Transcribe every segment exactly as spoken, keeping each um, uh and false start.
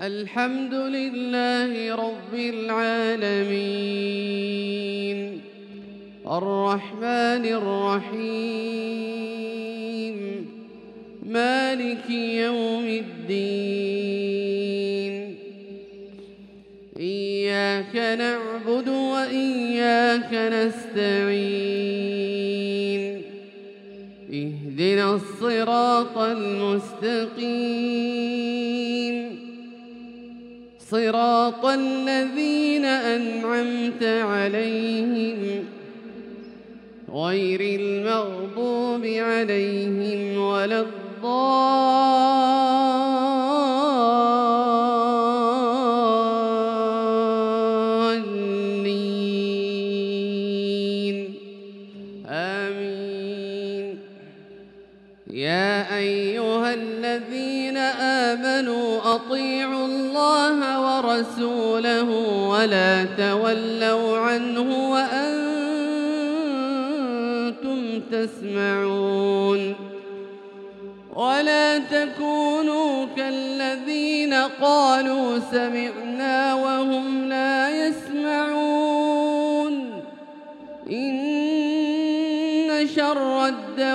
الحمد لله رب العالمين الرحمن الرحيم مالك يوم الدين إياك نعبد وإياك نستعين اهدنا الصراط المستقيم صراط الذين أنعمت عليهم غير المغضوب عليهم ولا الضالين آمين. يا أيها الذين آمنوا أطيعوا الله ورسوله ولا تولوا عنه وأنتم تسمعون ولا تكونوا كالذين قالوا سمعنا وهم لا يسمعون إن شر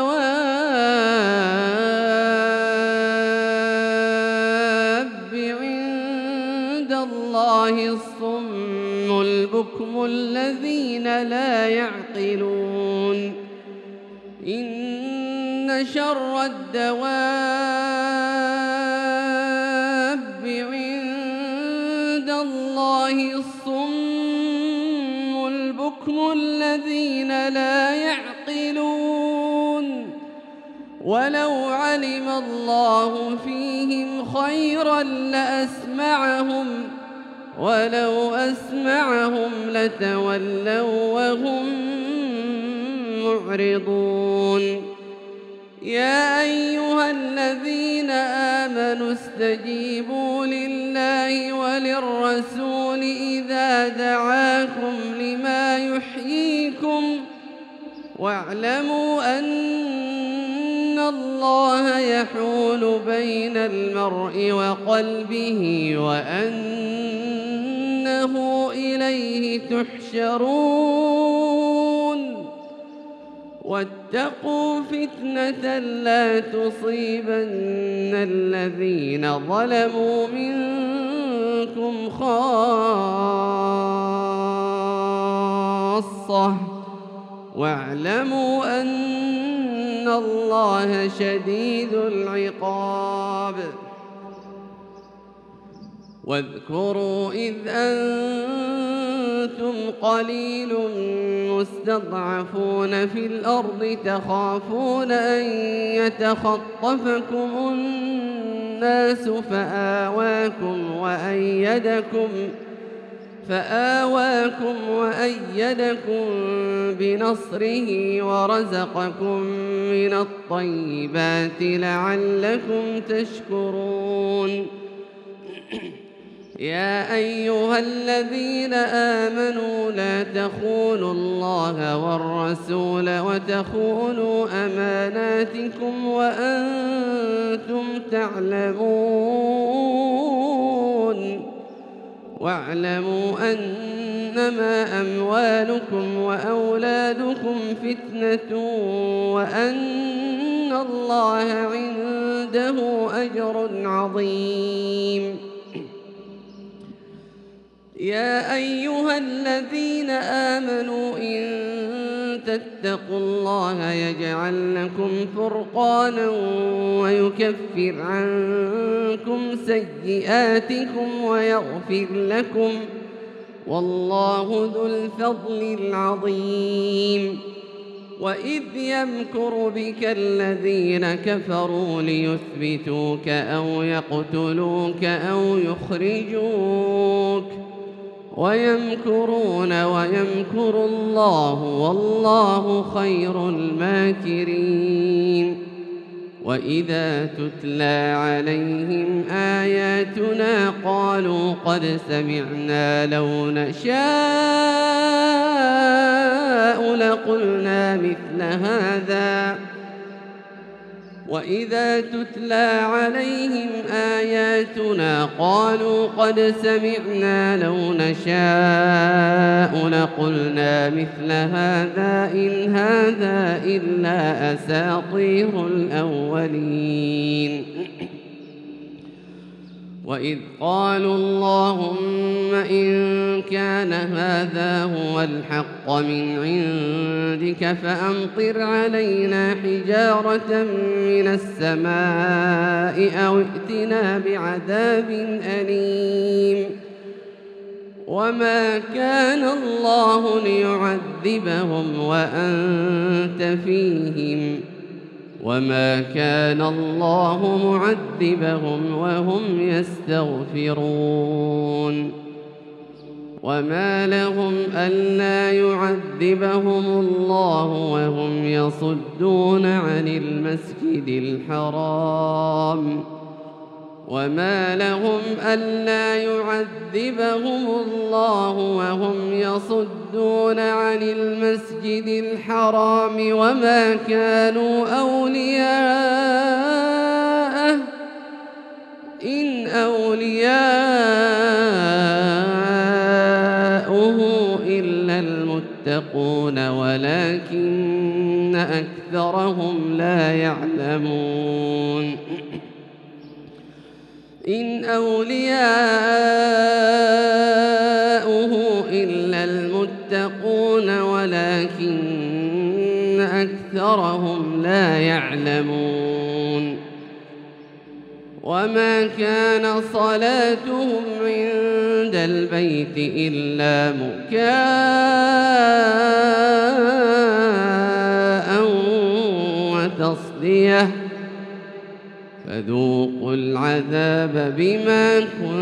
الدواب عند الله الصم البكم الذين لا يعقلون إن شر الدواب عند الله الصم البكم الذين لا يعقلون ولو علم الله فيهم خيرا لأسمعهم ولو أسمعهم لتولوا وهم معرضون. يا أيها الذين آمنوا استجيبوا لله وللرسول إذا دعاكم لما يحييكم واعلموا أن الله يحول بين المرء وقلبه وأنه إليه تحشرون واتقوا فتنة لا تصيبن الذين ظلموا منكم خاصة واعلموا أن الله شديد العقاب. واذكروا إذ أنتم قليل مستضعفون في الأرض تخافون أن يتخطفكم الناس فآواكم وأيدكم فآواكم وأيدكم بنصره ورزقكم من الطيبات لعلكم تشكرون. يا أيها الذين آمنوا لا تخونوا الله والرسول وتخونوا أماناتكم وأنتم تعلمون واعلموا أنما أموالكم وأولادكم فتنة وأن الله عنده أجر عظيم. يا أيها الذين آمنوا إن تتقوا الله يجعل لكم فرقانا ويكفر عنكم سيئاتكم ويغفر لكم والله ذو الفضل العظيم. وإذ يمكر بك الذين كفروا ليثبتوك أو يقتلوك أو يخرجوك ويمكرون ويمكر الله والله خير الماكرين. وإذا تتلى عليهم آياتنا قالوا قد سمعنا لو نشاء لقلنا مثل هذا وإذا تتلى عليهم آياتنا قالوا قد سمعنا لو نشاء لقلنا مثل هذا إن هذا إلا أساطير الأولين. وإذ قالوا اللهم إن كان هذا هو الحق من عندك فأمطر علينا حجارة من السماء أو ائتنا بعذاب أليم. وما كان الله ليعذبهم وأنت فيهم وما كان الله معذبهم وهم يستغفرون. وما لهم ألا يعذبهم الله وهم يصدون عن المسجد الحرام وما لهم ألا يعذبهم الله وهم يصدون عن المسجد الحرام وما كانوا أولياءه إن أولياؤه إلا المتقون ولكن أكثرهم لا يعلمون. إن أولياؤه إلا المتقون ولكن أكثرهم لا يعلمون. وما كان صلاتهم عند البيت إلا مكاء وتصدية فذوقوا العذاب بما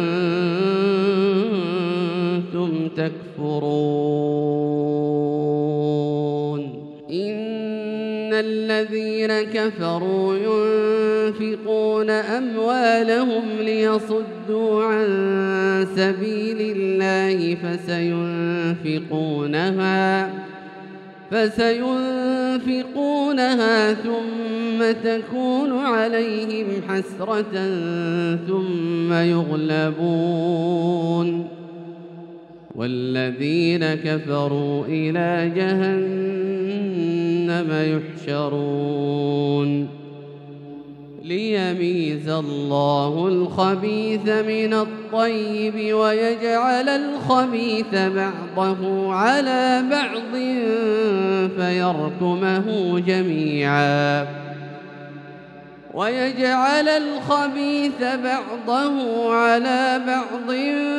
كنتم تكفرون. إن الذين كفروا ينفقون أموالهم ليصدوا عن سبيل الله فسينفقونها فسينفقونها ثم تكون عليهم حسرة ثم يغلبون والذين كفروا إلى جهنم يحشرون. ليميز الله الخبيث من الطيب ويجعل الخبيث بعضه على بعض فيركمه جميعا ويجعل الخبيث بعضه على بعض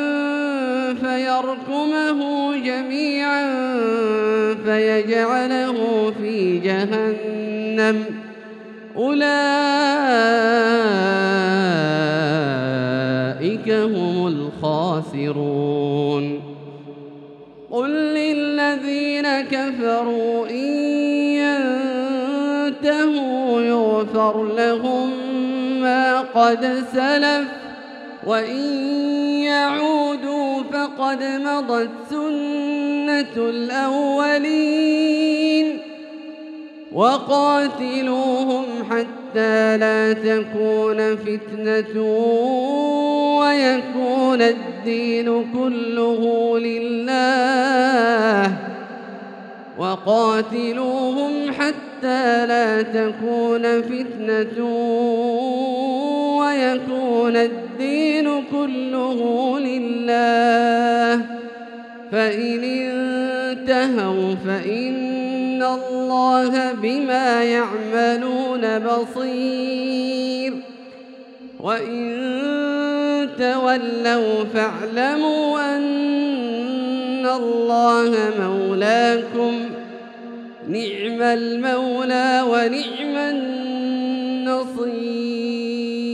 فيركمه جميعا فيجعله في جهنم أولئك هم الخاسرون. قل للذين كفروا إن ينتهوا يغفر لهم ما قد سلف وإن يعودوا فقد مضت سنة الأولين. وقاتلوهم حتى لا تكون فتنة ويكون الدين كله لله وقاتلوهم حتى لا تكون فتنة ويكون الدين كله لله فإن انتهوا فإن الله بما يعملون بصير وإن تولوا فاعلموا أن الله مولاكم نعم المولى ونعم النصير.